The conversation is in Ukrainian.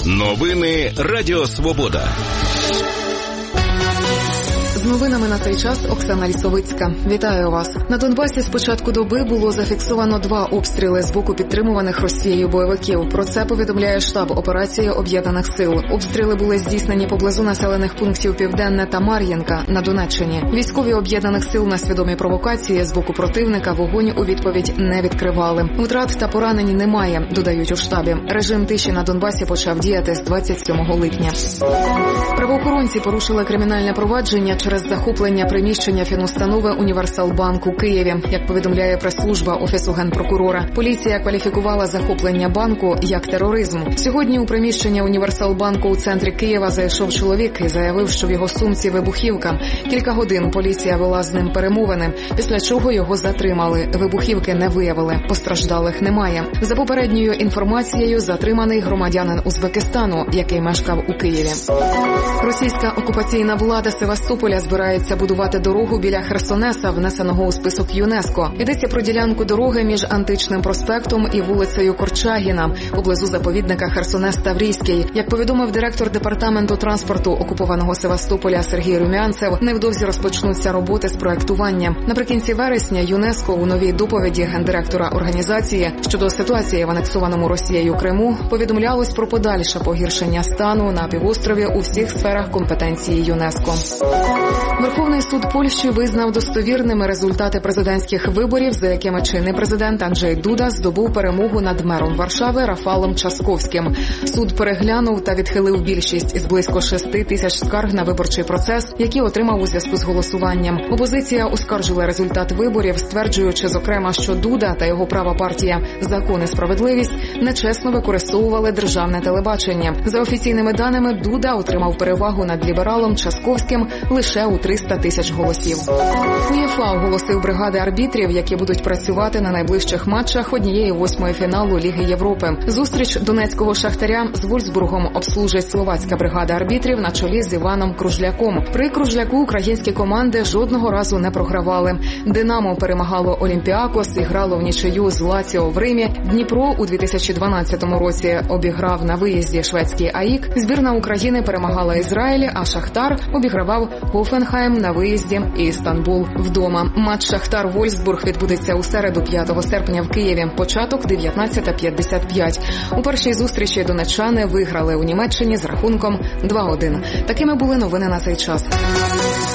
Новини Радіо Свобода. З новинами на цей час Оксана Лісовицька. Вітаю вас. На Донбасі з початку доби було зафіксовано 2 обстріли з боку підтримуваних Росією бойовиків. Про це повідомляє штаб операції Об'єднаних сил. Обстріли були здійснені поблизу населених пунктів Південне та Мар'їнка на Донеччині. Військові Об'єднаних сил на свідомі провокації з боку противника вогонь у відповідь не відкривали. Втрат та поранень немає, додають у штабі. Режим тиші на Донбасі почав діяти з 27 липня. Правоохоронці порушили кримінальне провадження через захоплення приміщення фінустанови «Універсалбанк» у Києві. Як повідомляє прес-служба Офісу Генпрокурора, поліція кваліфікувала захоплення банку як тероризм. Сьогодні у приміщення «Універсалбанку» у центрі Києва зайшов чоловік і заявив, що в його сумці вибухівка. Кілька годин поліція вела з ним перемовини, після чого його затримали. Вибухівки не виявили, постраждалих немає. За попередньою інформацією, затриманий громадянин Узбекистану, який мешкав у Києві. Російська окупаційна влада Севастополя збирається будувати дорогу біля Херсонеса, внесеного у список ЮНЕСКО. Йдеться про ділянку дороги між Античним проспектом і вулицею Корчагіна, поблизу заповідника Херсонес-Таврійський. Як повідомив директор департаменту транспорту окупованого Севастополя Сергій Румянцев, невдовзі розпочнуться роботи з проектування. Наприкінці вересня ЮНЕСКО у новій доповіді гендиректора організації щодо ситуації в анексованому Росією Криму повідомлялось про подальше погіршення стану на півострові у всіх сферах компетенції ЮНЕСКО. Верховний суд Польщі визнав достовірними результати президентських виборів, за якими чинний президент Анджей Дуда здобув перемогу над мером Варшави Рафалом Часковським. Суд переглянув та відхилив більшість із близько 6 тисяч скарг на виборчий процес, які отримав у зв'язку з голосуванням. Опозиція оскаржила результат виборів, стверджуючи, зокрема, що Дуда та його права партія «Закон і справедливість» нечесно використовували державне телебачення. За офіційними даними, Дуда отримав перевагу над лібералом Часковським лише у 300 тисяч голосів. УЄФА оголосив бригади арбітрів, які будуть працювати на найближчих матчах 1/8 фіналу Ліги Європи. Зустріч донецького Шахтаря з Вольфсбургом обслужить словацька бригада арбітрів на чолі з Іваном Кружляком. При Кружляку українські команди жодного разу не програвали. «Динамо» перемагало Олімпіакос і грало в нічию з Лаціо в Римі. Дніпро у 2012 році обіграв на виїзді шведський АІК. Збірна України перемагала Ізраїль, а Шахтар обігравав Гофенхайм на виїзді і Стамбул вдома. Матч Шахтар-Вольфсбург відбудеться у середу 5 серпня в Києві. Початок 19:55. У першій зустрічі донеччани виграли у Німеччині з рахунком 2-1. Такими були новини на цей час.